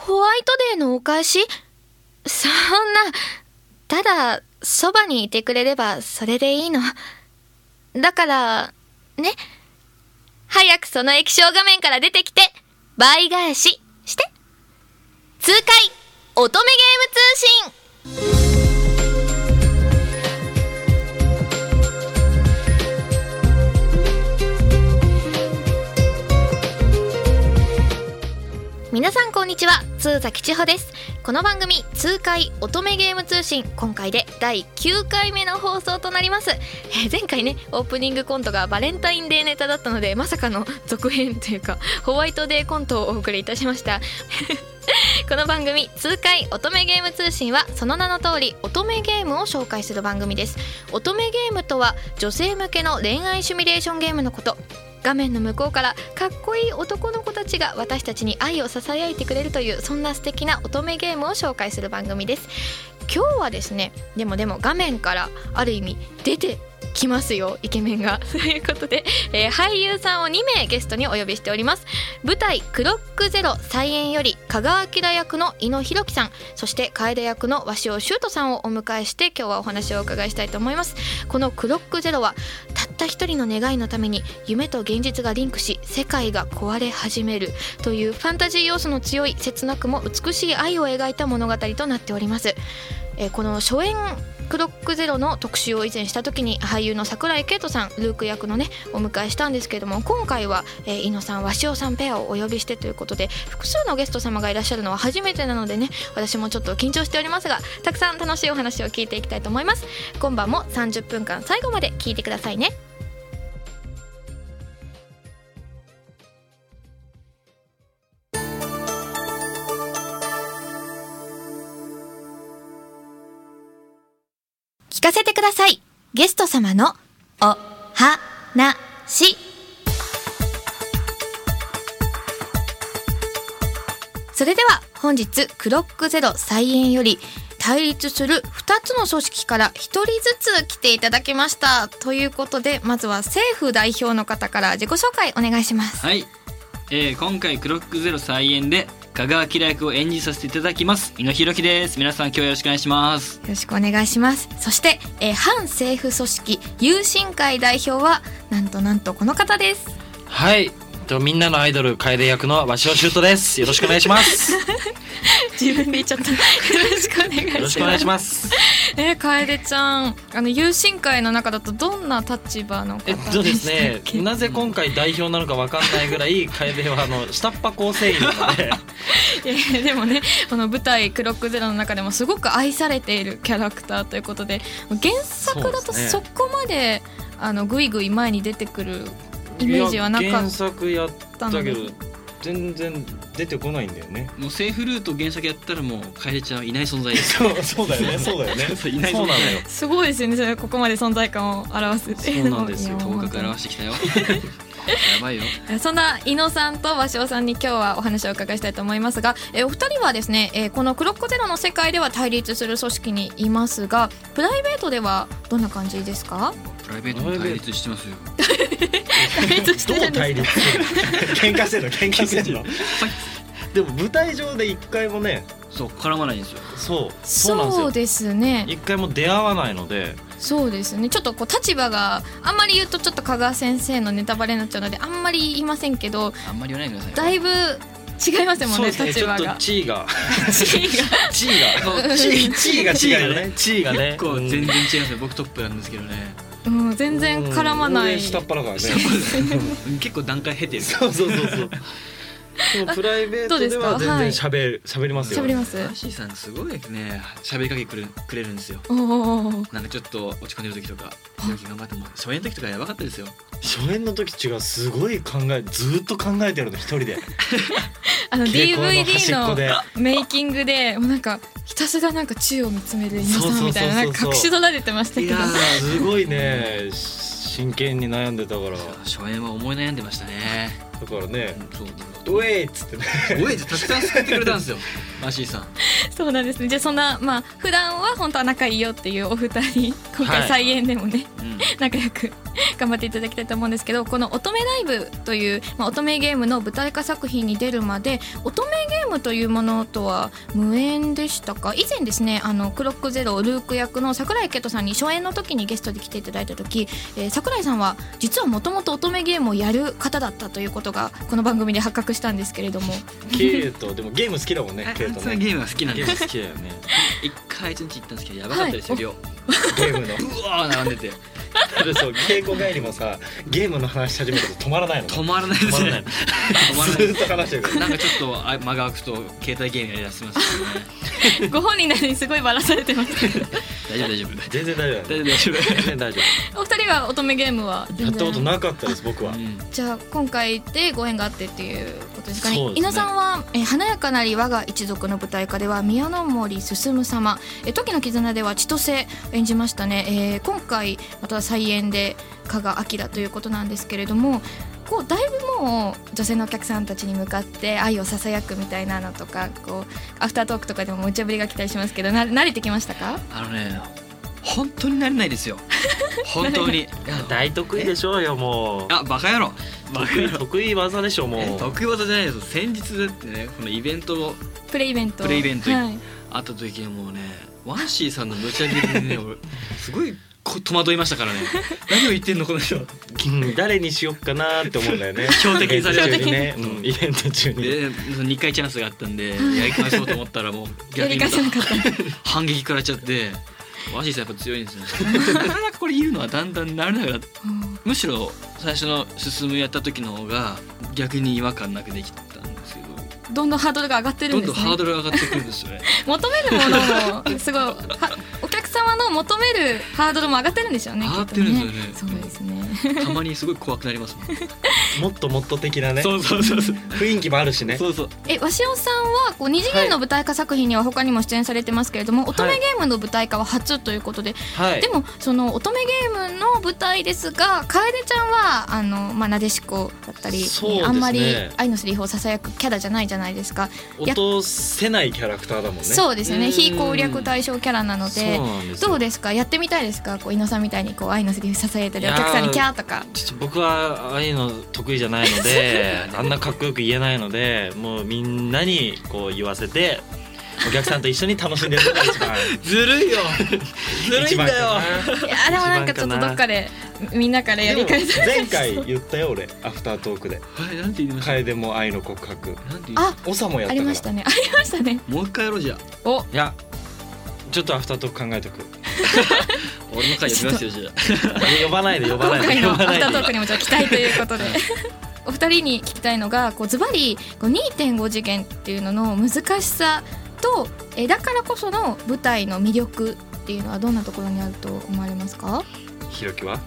ホワイトデーのお返し？そんな、ただそばにいてくれればそれでいいの。だからね、早くその液晶画面から出てきて倍返しして。痛快乙女ゲーム通信。皆さんこんにちは、津崎千穂です。この番組痛快乙女ゲーム通信、今回で第9回目の放送となります。前回ね、オープニングコントがバレンタインデーネタだったので、まさかの続編というかホワイトデーコントをお送りいたしましたこの番組痛快乙女ゲーム通信はその名の通り乙女ゲームを紹介する番組です。乙女ゲームとは女性向けの恋愛シミュレーションゲームのこと。画面の向こうからかっこいい男の子たちが私たちに愛を囁いてくれるという、そんな素敵な乙女ゲームを紹介する番組です。今日はですね、でも画面からある意味出てきますよ、イケメンがということで、俳優さんを2名ゲストにお呼びしております。舞台クロックゼロ再演より香川明役の井野博樹さん、そして楓役の鷲尾修斗さんをお迎えして今日はお話をお伺いしたいと思います。このクロックゼロはたった一人の願いのために夢と現実がリンクし世界が壊れ始めるというファンタジー要素の強い、切なくも美しい愛を描いた物語となっております。この初演クロックゼロの特集を以前した時に俳優の桜井景都さん、ルーク役のねお迎えしたんですけれども、今回は井野さん、鷲尾さんペアをお呼びしてということで、複数のゲスト様がいらっしゃるのは初めてなのでね、私もちょっと緊張しておりますが、たくさん楽しいお話を聞いていきたいと思います。今晩も30分間最後まで聞いてくださいね。聞かせてください、ゲスト様のお話。それでは本日クロックゼロ再演より対立する2つの組織から1人ずつ来ていただきましたということで、まずは政府代表の方から自己紹介お願いします。 はい、今回クロックゼロ再演で香川明役を演じさせていただきます井野博樹です。皆さん今日はよろしくお願いします。 よろしくお願いします。そして、反政府組織友進会代表はなんとこの方です。 はい、みんなのアイドル楓役の鷲尾修斗です。よろしくお願いします自分で言っちゃったよろしくお願いします。 よろしくお願いします。 楓ちゃん、友進会の中だとどんな立場の方でしたっけ？ ですね、なぜ今回代表なのか分かんないぐらい楓は下っ端構成員なのででもね、この舞台クロックゼロの中でもすごく愛されているキャラクターということで、原作だとそこまでぐいぐい前に出てくるイメージはなかった。 原作やったけど全然出てこないんだよね。 もうセーフルート原作やったらもう楓ちゃんはいない存在ですそうだよねそうだよねいない存在。 すごいですよね、それここまで存在感を表すっていうのも。 そうなんですよ、頭角表してきたよやばいよ。 そんな井野さんと鷲尾さんに今日はお話をお伺いしたいと思いますが、お二人はですね、このクロックゼロの世界では対立する組織にいますが、プライベートではどんな感じですか？ プライベートも対立してますよどう対立する喧嘩してんのでも舞台上で一回もね、 そう絡まないんですよ。 そうですね、 一回も出会わないので。 そうですね、ちょっとこう立場があんまり言うとちょっと香川先生のネタバレになっちゃうのであんまり言いませんけど、 あんまり言わないでください。 だいぶ違いますもんね、立場が。 ちょっと地位が違うよね。地位がね、 結構全然違いますよ。僕トップなんですけどね。 全然絡まない。 下っ端だからね結構段階経てる。 そうでもプライベートでは全然喋りますよ。 喋ります。 マーシーさんすごいね、喋りかけくれるんですよ。なんかちょっと落ち込んでる時とか、頑張っても初演の時とかやばかったですよ。 初演の時違う、すごいずっと考えてるの一人で DVD のメイキングでもうなんかひたすらなんか宙を見つめる井野さんみたいな、なんか隠し撮られてましたけど、 すごいね真剣に悩んでたから。 初演は思い悩んでましたね。 だからね、ウェイっつってねウェイってたくさん救ってくれたんですよマーシーさん。 そうなんですね。じゃあそんな普段は本当は仲いいよっていうお二人、今回再演でもね、仲良く頑張っていただきたいと思うんですけど、この乙女ライブという、乙女ゲームの舞台化作品に出るまで乙女ゲームというものとは無縁でしたか？以前ですね、クロックゼロルーク役の桜井圭人さんに初演の時にゲストで来ていただいた時、桜井さんは実はもともと乙女ゲームをやる方だったということがこの番組で発覚したんですけれども、 ケイトでもゲーム好きだもんね。ケイトね、 ゲームが好きなんでゲーム好きだよね。 一回一日行ったんですけどやばかったですよ、量ゲームのうわー並んでてそう稽古帰りもさゲームの話し始めると止まらないの。 止まらないですね。 ずっと話してるからなんかちょっと間が空くと携帯ゲームやりだしますよね。 ご本人なのにすごいバラされてます大丈夫大丈夫全然大丈夫大丈夫全然大丈お二人は乙女ゲームは全然夫。やったことなかったです僕は。 じゃあ今回でご縁があってっていうことですかね。 そうですね。 伊野さんは華やかなり我が一族の舞台化では宮の森進様、時の絆では千歳演じましたね。今回また再演で加賀明ということなんですけれども、こうだいぶもう女性のお客さんたちに向かって愛をささやくみたいなのとか、こうアフタートークとかでも無茶ぶりが来たりしますけど、慣れてきましたか？ 本当になれないですよ本当に。 大得意でしょうよもう。 バカ野郎得意技でしょもう。 得意技じゃないです。先日だってね、このイベントプレイベント、 はい、 あった時にもうね、ワンシーさんの無茶ぶりにね俺すごい戸惑いましたからね。何を言ってんのこの人誰にしよっかなって思うんだよね。 標的にされるね、イベント中にで2回チャンスがあったんでやり返そうと思ったらもう逆に反撃食らっちゃって、ワンシーさんやっぱ強いんですよなかなかこれ言うのはだんだん慣れながら、むしろ最初の進むやった時の方が逆に違和感なくできたんですけど、 どんどんハードルが上がってるんですね。 どんどんハードルが上がってくるんですよね求めるものもすごいお客様の求めるハードルも上がってるんでしょうね。 上がってるんですよね。 そうですねたまにすごい怖くなりますもんもっともっと的なね。 そう雰囲気もあるしね。 そうそう。 鷲尾さんはこう二次元の舞台化作品には他にも出演されてますけれども、乙女ゲームの舞台化は初ということで、でもその乙女ゲームの舞台ですが、楓ちゃんはなでしこだったり、あんまり愛のセリフをささやくキャラじゃないじゃないですか。 落とせないキャラクターだもんね。 そうですよね。非攻略対象キャラなので、どうですか？やってみたいですか？こう伊野さんみたいにこう愛のセリフささやいたり、お客さんにキャーとか。 僕はああいうの得意じゃないのであんなかっこよく言えないので、もうみんなにこう言わせてお客さんと一緒に楽しんでるのが一番ずるいよずるいんだよ。 いやでもなんかちょっとどっかでみんなからやり返す。 前回言ったよ俺アフタートークで。 はい、なんて言いました？ 楓も愛の告白。 あ、 長もやったから。 ありましたね。ありましたね。 もう一回やろうじゃ。 お、 いやちょっとアフタートーク考えとく俺の回呼びますよじゃあ呼ばないで今回のアフタートークにもちょっと期待ということでお二人に聞きたいのが、ズバリ 2.5 次元っていうのの難しさと、だからこその舞台の魅力っていうのはどんなところにあると思われますか？ ひろきは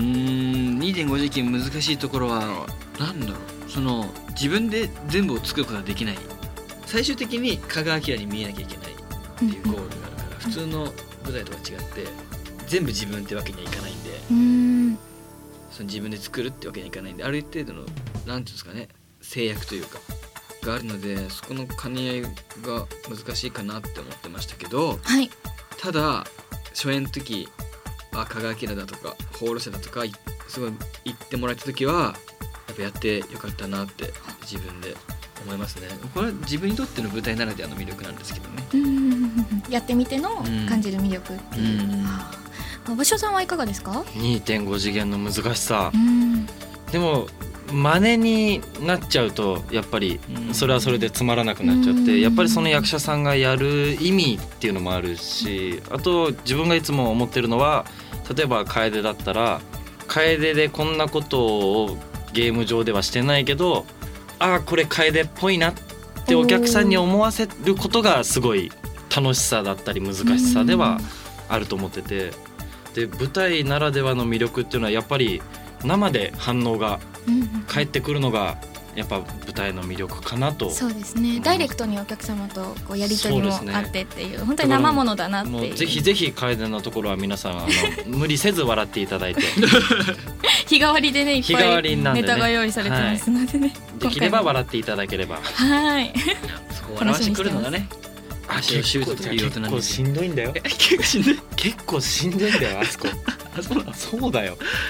2.5 次元難しいところはなんだろう、その自分で全部を作ることができない、最終的に香川明に見えなきゃいけないっていうゴールがあるから、普通の舞台とは違って全部自分ってわけにはいかないんで、その自分で作るってわけにはいかないんで、ある程度のなんていうんですかね、制約というかがあるので、そこの兼ね合いが難しいかなって思ってましたけど、ただ初演の時香川明だとか放浪者だとかすごい言ってもらえた時はやっぱやってよかったなって自分で思いますね。これは自分にとっての舞台ならではの魅力なんですけどね。 やってみての感じる魅力っていう。鷲尾さんはいかがですか？ 2.5 次元の難しさ。でも真似になっちゃうとやっぱりそれはそれでつまらなくなっちゃって、やっぱりその役者さんがやる意味っていうのもあるし、あと自分がいつも思ってるのは、例えば楓だったら楓でこんなことをゲーム上ではしてないけど、ああこれ楓っぽいなってお客さんに思わせることがすごい楽しさだったり難しさではあると思ってて、で舞台ならではの魅力っていうのはやっぱり生で反応が返ってくるのがやっぱ舞台の魅力かなと。 そうですね、ダイレクトにお客様とこうやり取りもあってっていう、本当に生ものだなっていう。もうぜひぜひ楓のところは皆さん無理せず笑っていただいて日替わりでねいっぱいネタが用意されてますのでね、 できれば笑っていただければ。 はいそこ笑わしてくるのがね、足をシュートという音なんですよ。 結構しんどいんだよ。 結構しんどい。 結構しんどいんだよあそこ。そうだよ。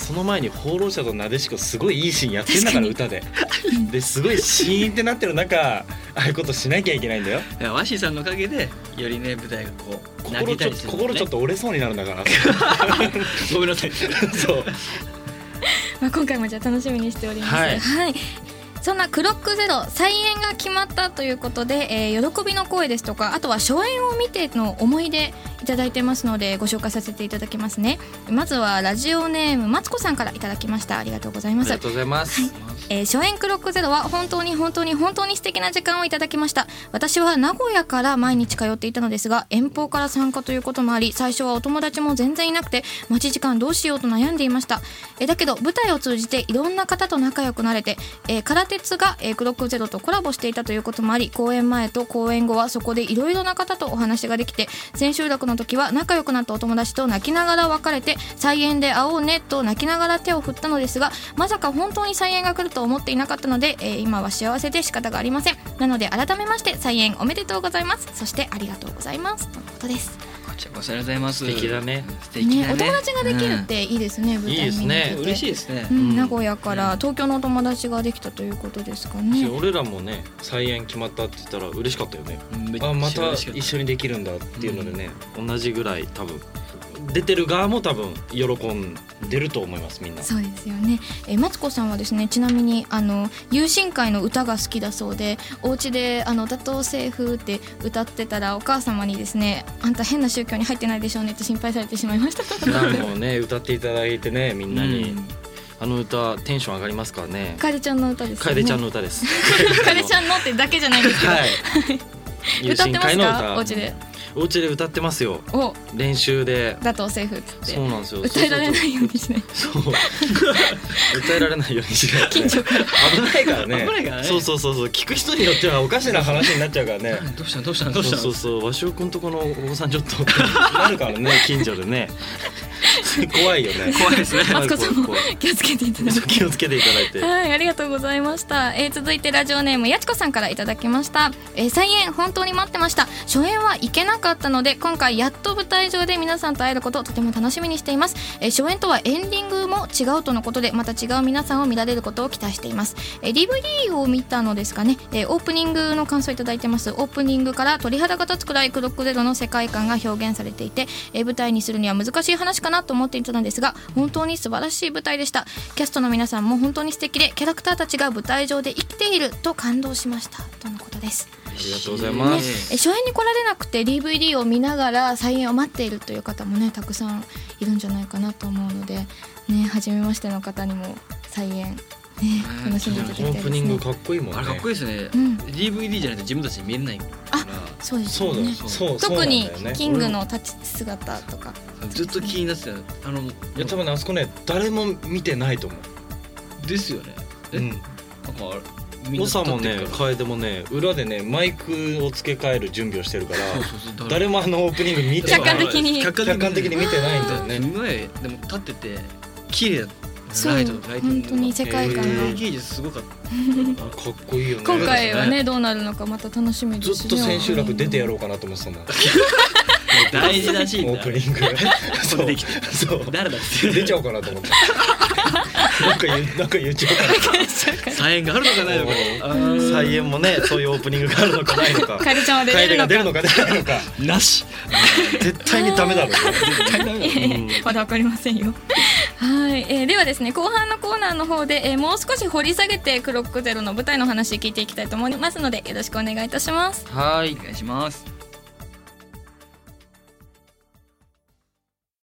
その前に放浪者となでしこすごいいいシーンやってんだから歌ですごいシーンってなってる中ああいうことしなきゃいけないんだよ。 いやワッシーさんのおかげでよりね舞台がこう投げたりする、ね、 心ちょっと折れそうになるんだからごめんなさいそうまあ今回もじゃあ楽しみにしております。 はい、 はい、そんなクロックゼロ再演が決まったということで、喜びの声ですとかあとは初演を見ての思い出いただいてますのでご紹介させていただきますね。まずはラジオネームマツコさんからいただきました。ありがとうございます。 ありがとうございます、はい初演クロックゼロは本当に素敵な時間をいただきました。私は名古屋から毎日通っていたのですが遠方から参加ということもあり最初はお友達も全然いなくて待ち時間どうしようと悩んでいました。だけど舞台を通じていろんな方と仲良くなれて、空鉄が、クロックゼロとコラボしていたということもあり公演前と公演後はそこでいろいろな方とお話ができて千秋楽の時は仲良くなったお友達と泣きながら別れて再演で会おうねと泣きながら手を振ったのですがまさか本当に再演が来ると思っていなかったので、今は幸せで仕方がありません。なので改めまして再演おめでとうございます。そしてありがとうございますとのことです。 こちらこそありがとうございます。 素敵だね。 素敵だね。 お友達ができるっていいですね、舞台見に行けて。 いいですね。 嬉しいですね、 名古屋から東京のお友達ができたということですかね。 俺らもね再演決まったって言ったら嬉しかったよね。 あまた一緒にできるんだっていうのでね、同じぐらい多分出てる側も多分喜んでると思いますみんな。 そうですよね。マツコさんはですねちなみに友親会の歌が好きだそうでお家で打倒セーフって歌ってたらお母様にですねあんた変な宗教に入ってないでしょうねって心配されてしまいましたもうね歌っていただいてねみんなに、あの歌テンション上がりますからね。 楓ちゃんの歌ですよね。 楓ちゃんの歌です楓ちゃんのってだけじゃないんですけど、はい、歌ってますかお家で。 お家で歌ってますよ。練習で打倒セーフっつって。 そうなんですよ。 歌えられないようにしない。 そう歌えられないようにしない。 近所から危ないからね。 危ないからね。 そう聞く人によってはおかしな話になっちゃうからね。 どうしたそう和尚くんとこのお子さんちょっとなるからね近所でね怖いよね。 怖いですね。 マツコさんも気をつけていただいて。 気をつけていただいて。 はい、ありがとうございました。続いてラジオネームやちこさんからいただきました。再演本当に待ってました。初演は行けなかったので今回やっと舞台上で皆さんと会えることをとても楽しみにしています。初演とはエンディングも違うとのことでまた違う皆さんを見られることを期待しています。DVD を見たのですかね。オープニングの感想いただいてます。オープニングから鳥肌が立つくらいクロックゼロの世界観が表現されていて、舞台にするには難しい話かなと思っていたのですが本当に素晴らしい舞台でした。キャストの皆さんも本当に素敵でキャラクターたちが舞台上で生きていると感動しましたとのことです。 ありがとうございます、 初演に来られなくて DVD を見ながら再演を待っているという方もねたくさんいるんじゃないかなと思うのでね初めましての方にも再演楽しんでいただきたいですね。 オープニングかっこいいもんね。 あれかっこいいですね、DVD じゃないと自分たちに見えないから。 そうですよね。特にキングの立ち姿とかずっと気になってた。いや多分ねあそこね誰も見てないと思う。 ですよね。 オサもね楓もね裏でねマイクを付け替える準備をしてるから誰もオープニング見てない。 客観的に見てないんだよね。 すごいでも立ってて綺麗だった。 ライト本当に世界観が芸術すごかった。 かっこいいよね。 今回はねどうなるのかまた楽しみですね。 ずっと千秋楽出てやろうかなと思ってたんだ。 大事なシーンだ。 オープニングそう誰だって出ちゃおうかなと思ってなんか言っちゃうかな。 再演があるのかないのか。 再演もねそういうオープニングがあるのかないのか。 楓ちゃんは出るのか出ないのかなし。 絶対にダメだろう。 絶対ダメだ。 まだわかりませんよ。はい、ではですね後半のコーナーの方で、もう少し掘り下げてクロックゼロの舞台の話聞いていきたいと思いますのでよろしくお願いいたします。 はいお願いします。